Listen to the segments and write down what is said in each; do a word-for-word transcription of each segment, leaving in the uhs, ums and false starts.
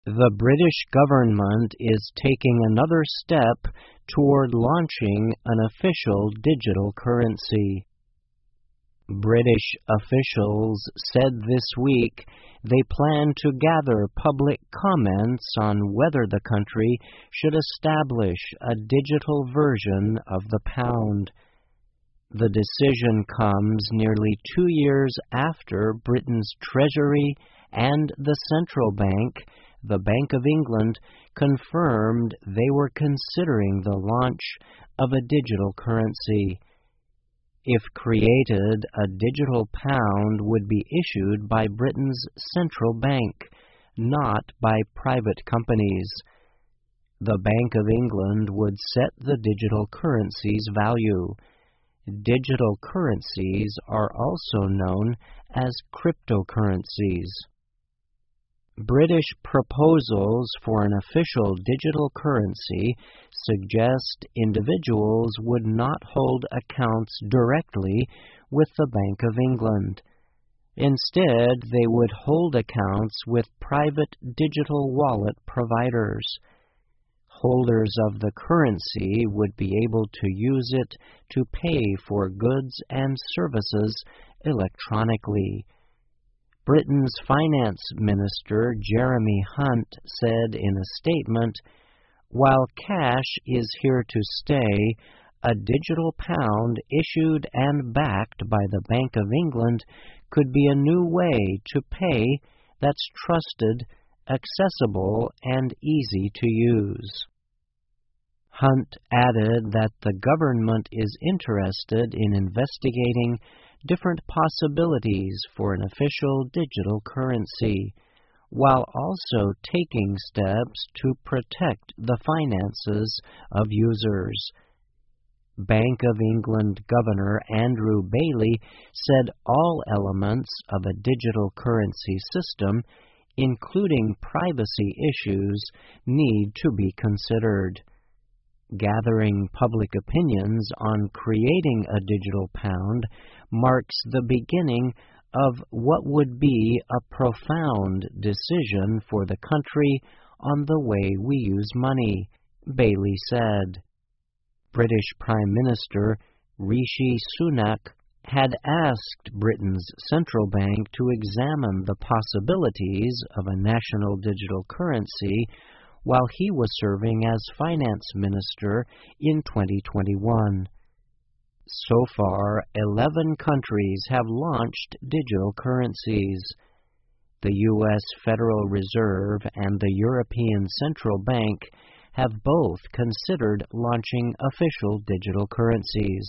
The British government is taking another step toward launching an official digital currency. British officials said this week they plan to gather public comments on whether the country should establish a digital version of the pound. The decision comes nearly two years after Britain's Treasury and the central bank, the Bank of England, confirmed they were considering the launch of a digital currency. If created, a digital pound would be issued by Britain's central bank, not by private companies. The Bank of England would set the digital currency's value. Digital currencies are also known as cryptocurrencies. British proposals for an official digital currency suggest individuals would not hold accounts directly with the Bank of England. Instead, they would hold accounts with private digital wallet providers. Holders of the currency would be able to use it to pay for goods and services electronically. Britain's Finance Minister Jeremy Hunt said in a statement, "While cash is here to stay, a digital pound issued and backed by the Bank of England could be a new way to pay that's trusted, accessible, and easy to use." Hunt added that the government is interested in investigating different possibilities for an official digital currency, while also taking steps to protect the finances of users. Bank of England Governor Andrew Bailey said all elements of a digital currency system, including privacy issues, need to be considered. Gathering public opinions on creating a digital pound marks the beginning of what would be a profound decision for the country on the way we use money, Bailey said. British Prime Minister Rishi Sunak had asked Britain's central bank to examine the possibilities of a national digital currency while he was serving as finance minister in twenty twenty-one. So far, eleven countries have launched digital currencies. The U S Federal Reserve and the European Central Bank have both considered launching official digital currencies.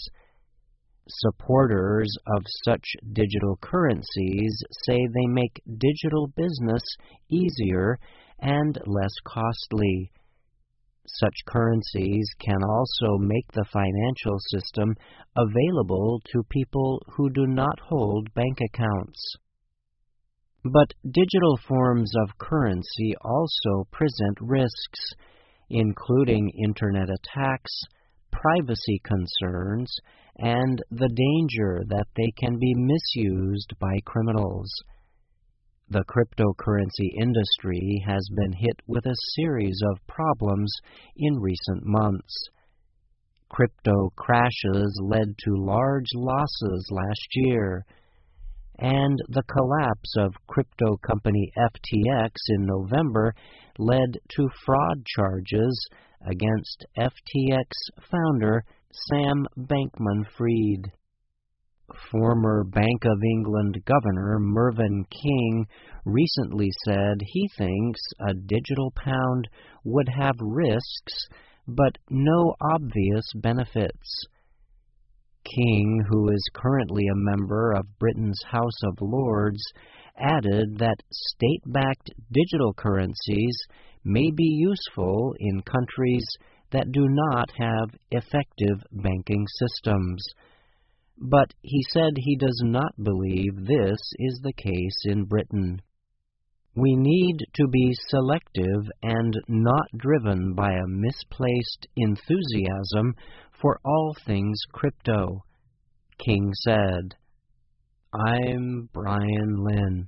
Supporters of such digital currencies say they make digital business easier and less costly. Such currencies can also make the financial system available to people who do not hold bank accounts. But digital forms of currency also present risks, including internet attacks, privacy concerns, and the danger that they can be misused by criminals. The cryptocurrency industry has been hit with a series of problems in recent months. Crypto crashes led to large losses last year, and the collapse of crypto company F T X in November led to fraud charges against F T X founder Sam Bankman-Fried. Former Bank of England Governor Mervyn King recently said he thinks a digital pound would have risks, but no obvious benefits. King, who is currently a member of Britain's House of Lords, added that state-backed digital currencies may be useful in countries that do not have effective banking systems. But he said he does not believe this is the case in Britain. We need to be selective and not driven by a misplaced enthusiasm for all things crypto, King said. I'm Brian Lynn.